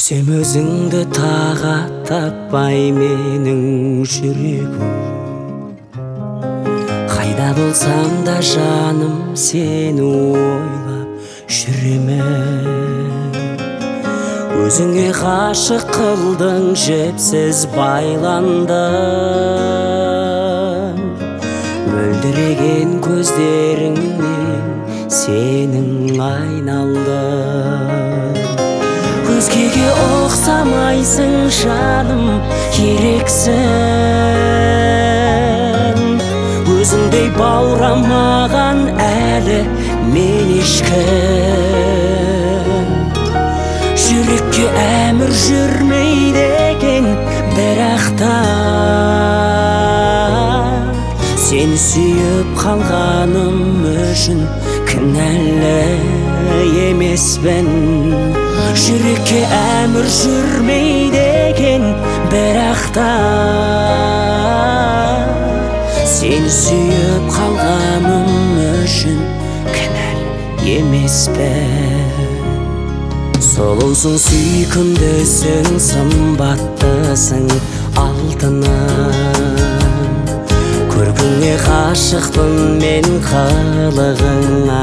Күтсем өзіңді тағат таппай менің жүрегім. Қайда болсам да жаным сені ойлап жүремін. Өзіңе ғашық қылдың, жіпсіз байландым. Мөлдіреген көздеріңнен сенің айналдым. Өзгеге ұқсамайсың жаным, керексің. Өзіңдей баурамаған әлі мен ешкім. Жүрекке әмір жүрмейді екен, бірақ та сені сүйіп қалғаным үшін кінәлі емеспін. Жүрекке әмір жүрмейді екен, бірақ та сені сүйіп қалғаным үшін кінәлі емеспін. Сұлусың, сүйкімдісің, сымбаттысың, алтыным. Көркіңе ғашықпын мен, қылығыңа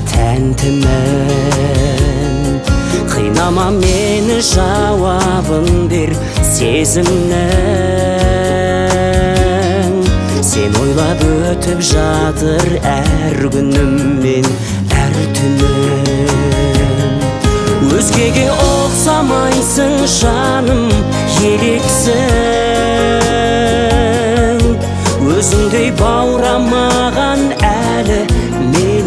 тәнтімін. Қинама мені, жауабын бер сезімнің. Сен ойлап өтіп жатыр әр күнім мен, әр түнім. Өзгеге ұқсамайсың жаным, ерексің. Өзіңдей баурамаған әлі мен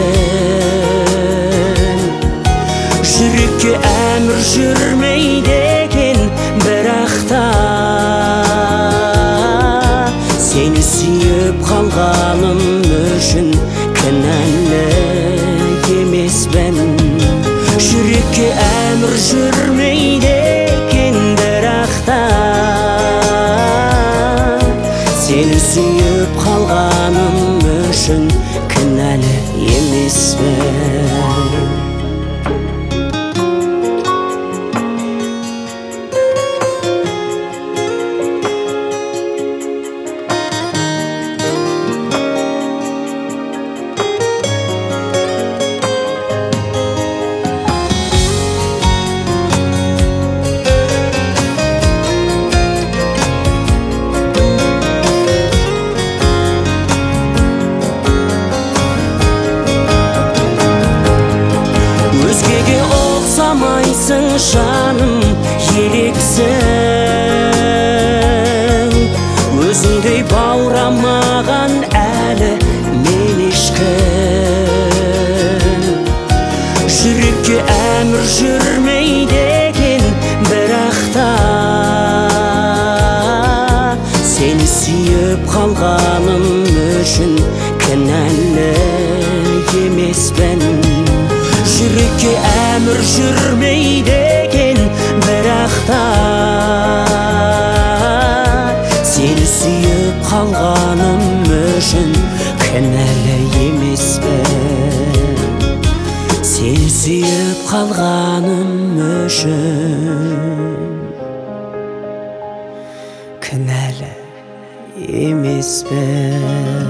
ешкім. Жүрекке әмір жүрмейді екен, бірақ та сені сүйіп қалғаным үшін кінәлі емеспін. Жүрекке әмір жүрмейді екен, бірақ та сені сүйіп қалғаным үшін кінәлі емеспін. Өзгеге ұқсамайсың жаным, ерексің. Өзіңдей баурамаған әлі мен ешкім. Жүрекке әмір жүрмейді екен, бірақ та сені сүйіп қалғаным үшін кінәлі емеспін. Жүрекке әмір жүрмейді екен, бірақ та сені сүйіп қалғаным үшін кінәлі емеспін. Сені сүйіп қалғаным үшін кінәлі емеспін.